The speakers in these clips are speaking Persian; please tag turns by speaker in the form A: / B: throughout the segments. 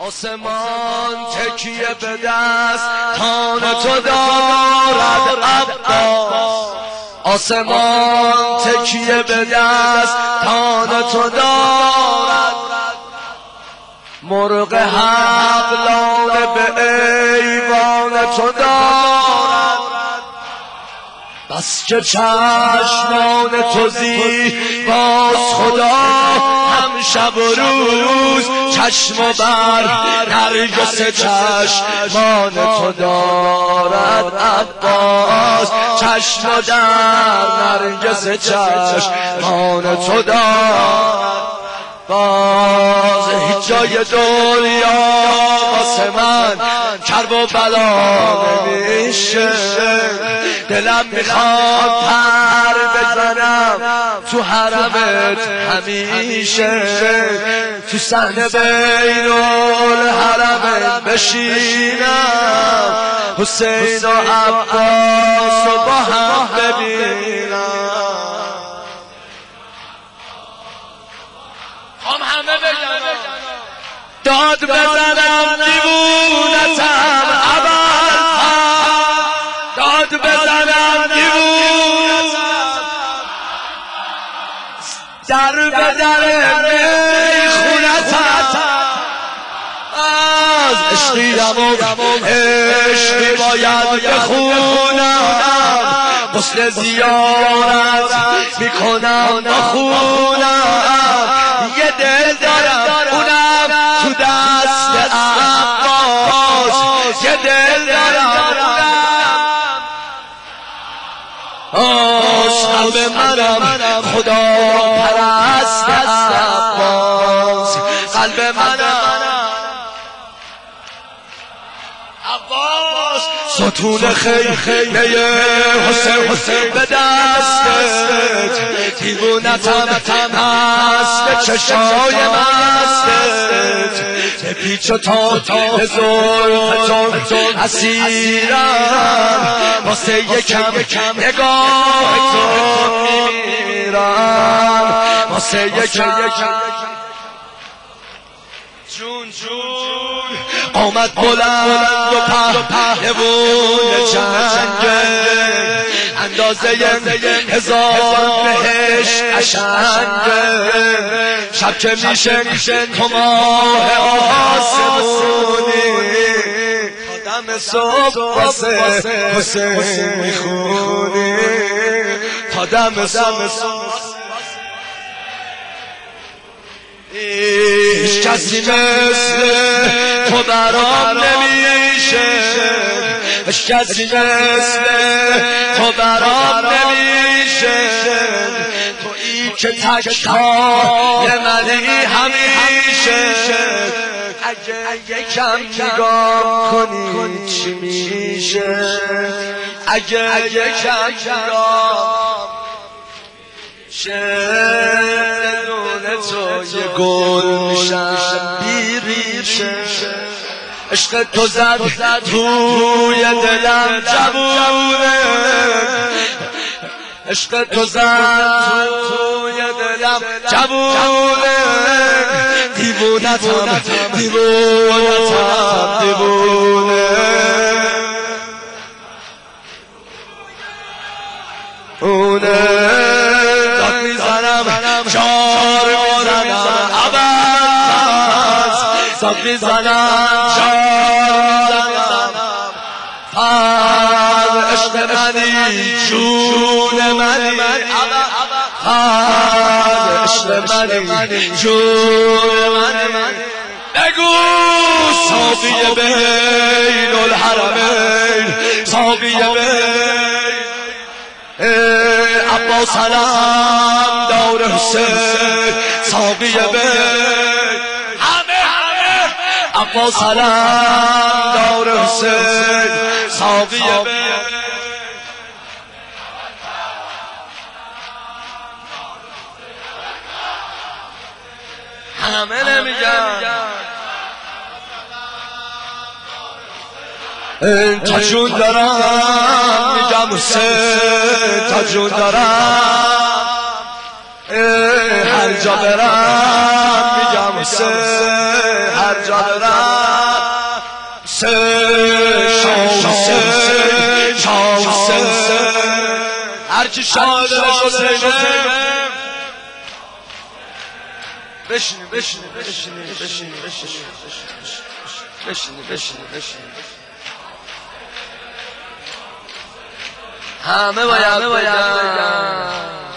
A: آسمان تکیه به دست تان تو دارد عباس، آسمان تکیه به دست تان تو دارد، مرغ حق لانه به ایوان تو دارد، بس که چشمان تو زیباست خدا هم شب و روز چشم و بر نرگس چشمان تو دارد عباس، چشم و در نرگس چشمان تو دارد. باز هیچ جای دنیا واسه من کرب و بلا نمیشه، دلم میخواد پر بزنم تو حرمت همیشه، تو صحنه بین الحرمین بشینم، حسین و عباس رو با هم ببینم. همه بگن داد بزنم دیوونتم ابوالفضل، داد بزنم دیوونتم، در به در میخونتم، از عشقیم و عشقی باید بخونم، غسل زیارت میکنم با خونم، یه دل دارم اونم تو دست عباس، یه دل دارم اونم قلب منم خدا پرست عباس، قلب منم عباس، ستون خیمه حسین به دستت، دیوونتم هست چشای مستت، به پیچ و تاب زلفتون اسیرم، واسه یکم نگاه تو میرم، واسه یکم جون قامت بلند و پهلوون جنگه، اندازه هزار بهش قشنگه، شب که میشه تو ماه آسمونی، تا دم صبح واسه حسین میخونی، تا دم صبح هیچ کسی مثل تو برام نمیشه، هیچ کسی مثل تو برام نمیشه، تویی که تک‌های منی همیشه، اگه یکم نگاه کنی چی میشه، اگه یکم نگاه تو یه گل میشم بیریشه، عشق تو زد توی دلم جوونه، عشق تو زد توی دلم جوونه، دیوونتم دیوونه اونه، داد میزنم شار میزنم عباس، داد میزنم شار میزنم عشق منی جون منی عشق منی جون منی، بگو صافی بین الحرمین، صافی بین عباس سلام دور حسین، صافی بین عباس سلام دور حسین، صافی بین همه نمیگن تا جون دارم میگم حسین، تا جون دارم هر جا برم میگم سه هر جا برم سه شامسه هرچی شاهد حسینه بشینی همه باید بگم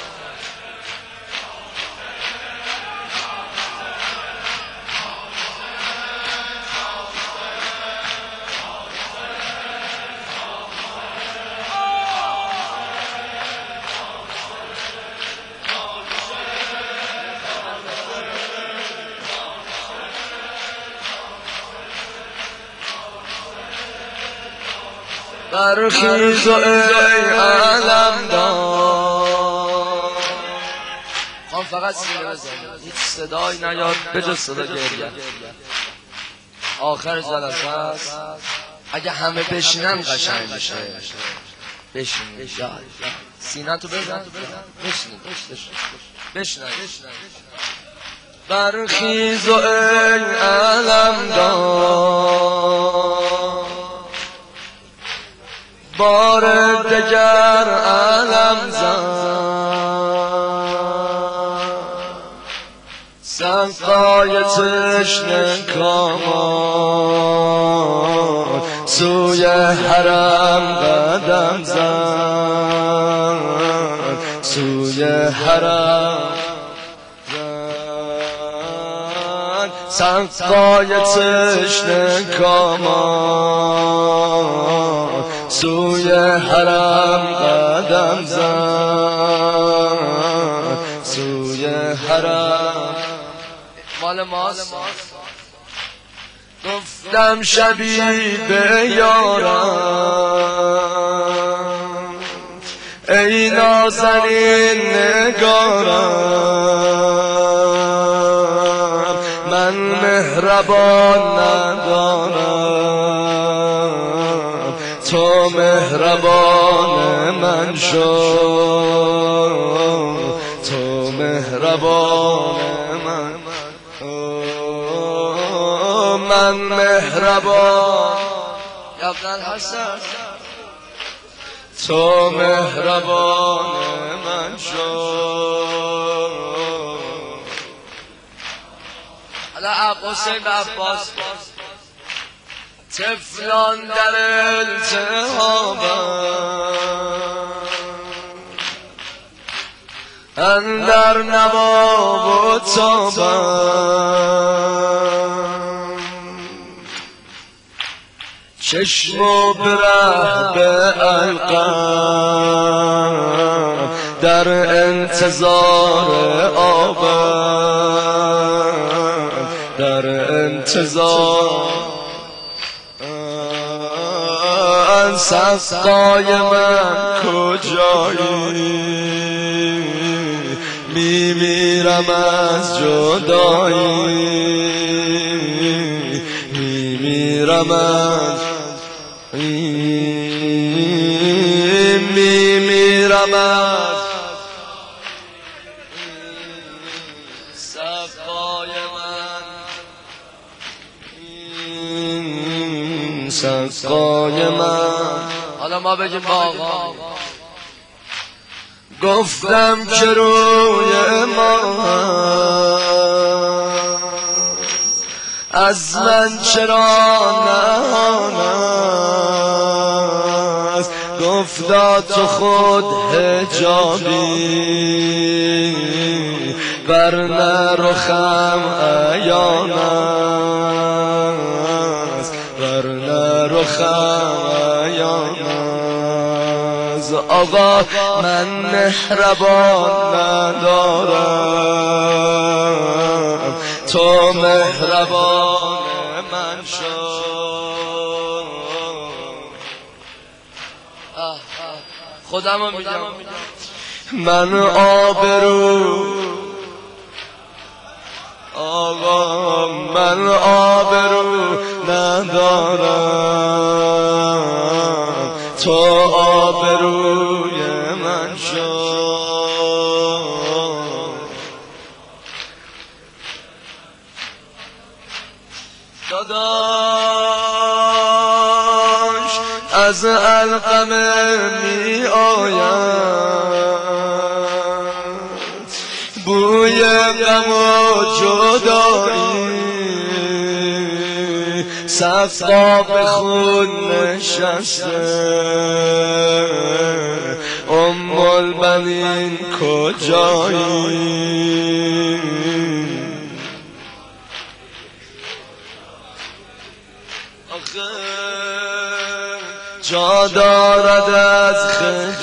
A: برخیز و ای علمدار خواهم فقط سینه بزنیم هیچ صدایی نیاد به جز صدا گریه آخر جلسه است اگه همه بشینن قشنگ میشه بشینید سینه تو بزن بشینید برخیز و ای علمدار بار دگر علم زن سقای تشنه کامان سوی حرم قدم زن سوی حرم زن سقای تشنه کامان سوی حرم قدم زن سوی حرم مال ماست گفتم شبی به یارم ای نازنین نگارم من مهربان ندارم تو مهربان من شو تو مهربان من مهربان یابدن حسن تو مهربان من شو حالا حسین به عباس طفلان در التهابم اندر نواب و تابم چشم و بره به القم در انتظار آبم در انتظار سقای من کجایی میمیرم از جدایی میمیرم از سقای من سقای من حالا ما بگیم با آقا گفتم که روی ما از من چرا نهان است گفتا تو خود حجابی ورنه رخم عیان است ورنه رخم عیان است آقا من مهربان ندارم تو مهربان من شو خودمو میگم من آبرو آقا من آبرو ندارم تو آبروی من شو داداش از علقمه می آید بوی غم و جدایی صفا به خون نشسته ام البنین کجایی آخه جا دارد از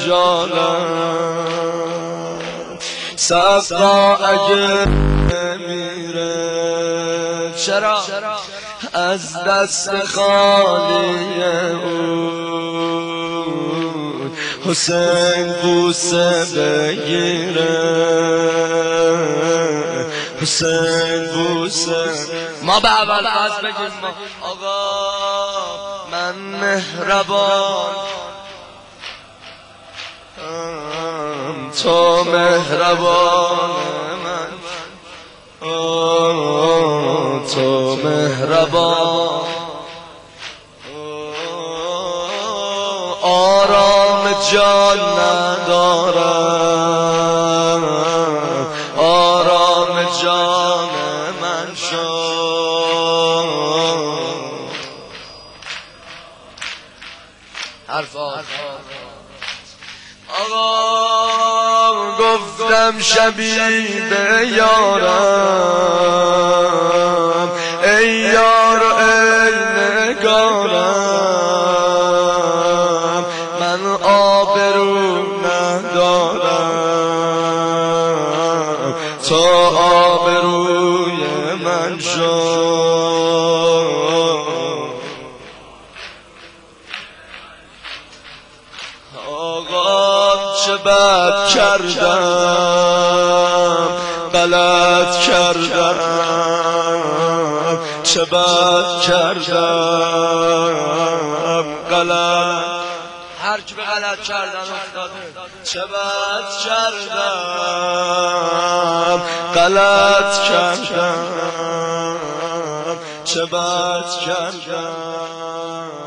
A: خجالت صفا اگه میره چرا از دست خالی او حسین بوسه بگیره حسین بوسه ما به اول فاز بگیم ما آقا من مهربان تو مهربان من تو مهربان آرام جان ندارم آرام جان من شو حرف آقا گفتم شبیب یارم ای یار ای نگارم من آبرو ندارم تو آبروی من شو چه بد کردم غلط کردم چه بد کردم غلط هر کی به غلط کردن افتاده چه بد کردم غلط کردم چه بد کردم